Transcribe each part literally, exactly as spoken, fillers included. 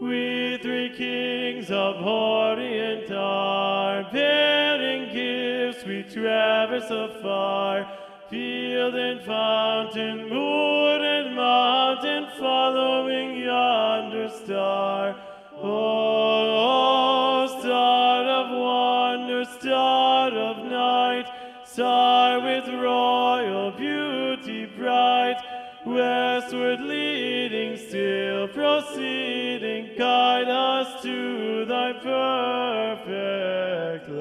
We three kings of Orient are, bearing gifts we traverse afar, field and fountain, moor and mountain, following yonder star. Oh, oh, star of wonder, star of night, star with royal beauty bright, westward leading, still proceeding, guide us to thy perfect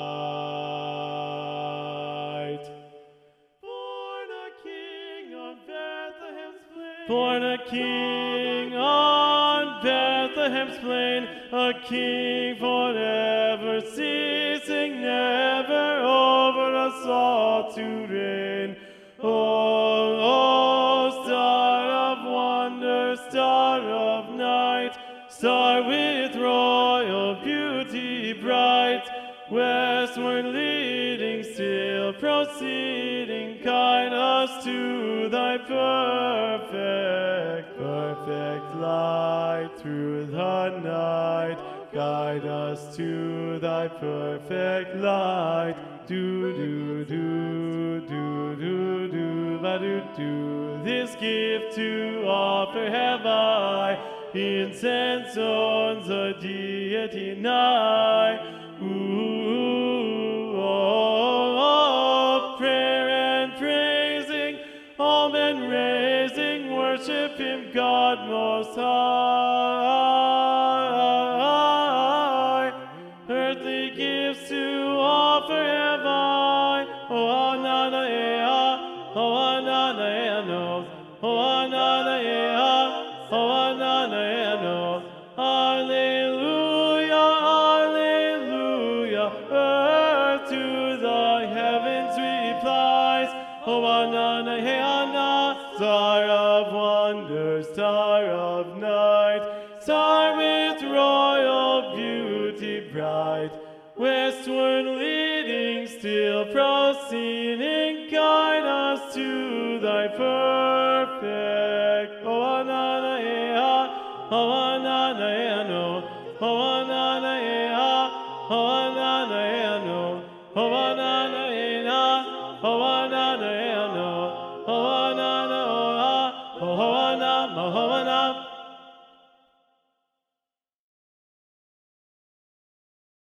light. Born a king on Bethlehem's plain, born a king on Bethlehem's plain, a king forever ceasing, never over us all to reign. Oh, oh, star of wonder, star of night, star with royal beauty bright, westward leading, still proceeding, guide us to thy perfect, perfect light through the night. Guide us to thy perfect light. Do, do, do, do, do, do, ba, do, do. This gift to offer have I, incense on the deity nigh. Ooh, oh, oh, prayer and praising, all men raising, worship him, God most high. Earthly gifts to offer have I. Oh, nana ea, oh, nana ea no, oh, nana ea, oh, nana ea no. Alleluia, alleluia. Earth to the heavens replies. Oh, nana ea na, star of wonder, star of night, star with royal beauty bright, westward leading, still proceeding, guide us to thy perfect. Oh, nana ea, oh, nana ea no, oh, nana ea, oh, nana ea no, oh, nana